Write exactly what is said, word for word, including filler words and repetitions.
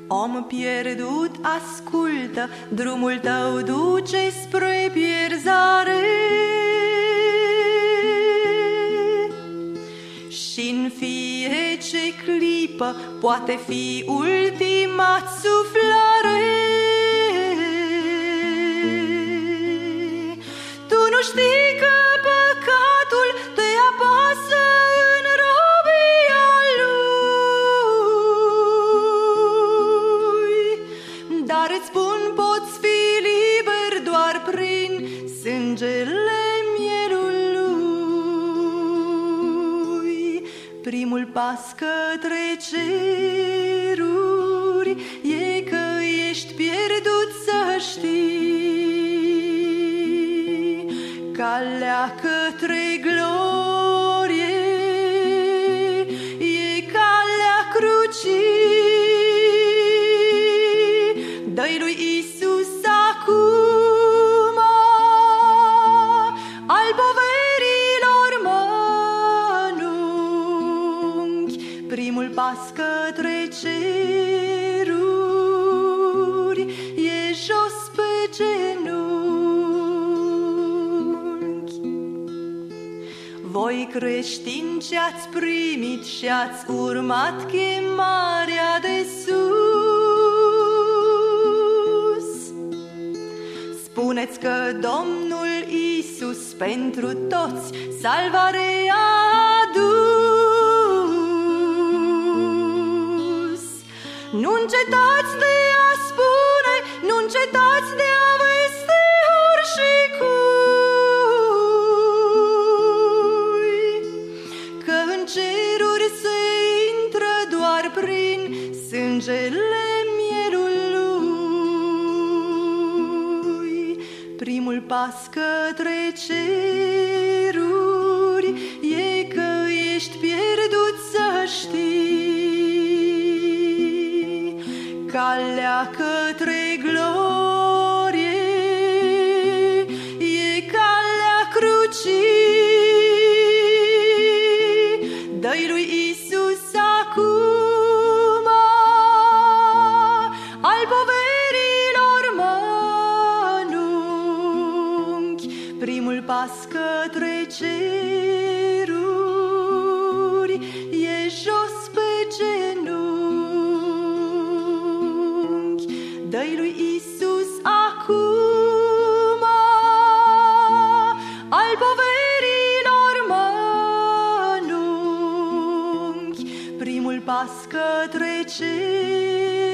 Om pierdut, ascultă, drumul tău duce spre pierzare. Și-n fiece clipă poate fi ultima suflare. Tu nu știi că păcatul te apasă în robia lui, dar îți spun, poți fi liber doar prin sângele mielului. Primul pas către ceruri e că ești pierdut, să știi. Calea către glorie e calea crucii. Dă-i lui Iisus acum al poverilor mănunchi. Primul pas către ceruri e jos pe genunchi. Voi creștini ce-ați primit și-ați urmat chemarea de sus, spuneți că Domnul Iisus pentru toți salvare a adus. Nu încetați de a spune, nu încetați de a vesti oricui, că în ceruri se intră doar prin sângele mielului. Primul pas către ceruri e că ești pierdut, să știi. Calea către glorie e calea crucii. Dă-i lui Iisus acum al poverilor mănunchi. Primul pas către ceruri e jos pe genunchi. Dă-i lui Iisus acum al poverilor mănunchi. Primul pas către ceruri